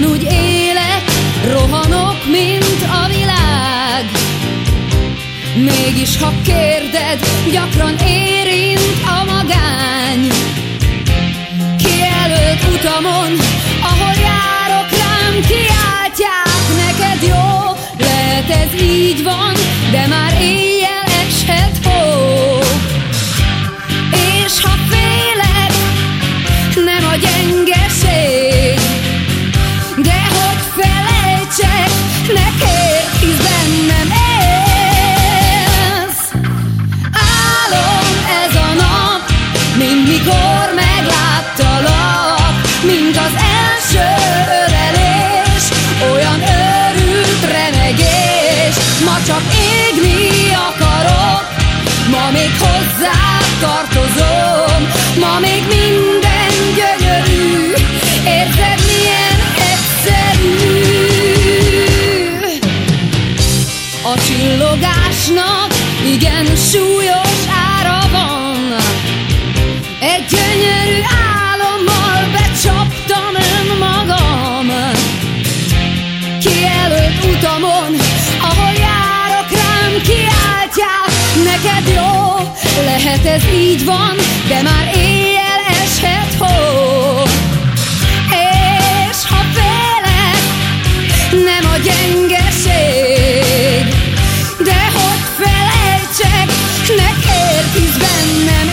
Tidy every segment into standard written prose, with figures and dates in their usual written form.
ugyanúgy élek, rohanok, mint a világ. Mégis, ha kérded, gyakran érint a magány. Kijelölt utamon, ahol járok, rám kiáltják, neked jó. Lehet ez így van, de már éjjel eshet hó. És ha félek, nem a gyengeség, de hogy felejtsek, ne kérj, hisz bennem élsz. Álom ez a nap, mint mikor megláttalak, mint az első ölelés, olyan őrült remegés. Ma csak égni akarok, ma még hozzád tartozom, ma még minden gyönyörű, érzed milyen egyszerű. A csillogásnak igen súlyos ára van, egy gyönyörű álommal becsaptam önmagam. Kijelölt utamon, ahol járok, rám kiáltják, neked jó. Lehet ez így van, de már éjjel eshet hó. És ha félek, nem a gyengeség, de hogy felejtsek, ne kérj, hisz bennem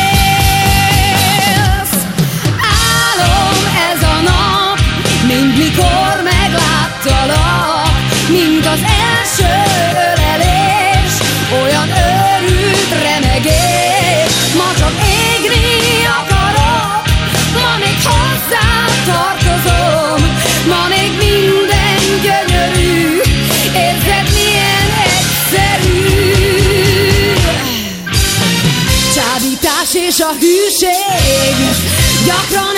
élsz. Álom ez a nap, mint mikor megláttalak, mint az első ölelés, olyan őrült remegés. Ma csak égni akarok, ma még hozzád tartozom, ma még minden gyönyörű, érzed milyen egyszerű. Csábítás és a hűség gyakran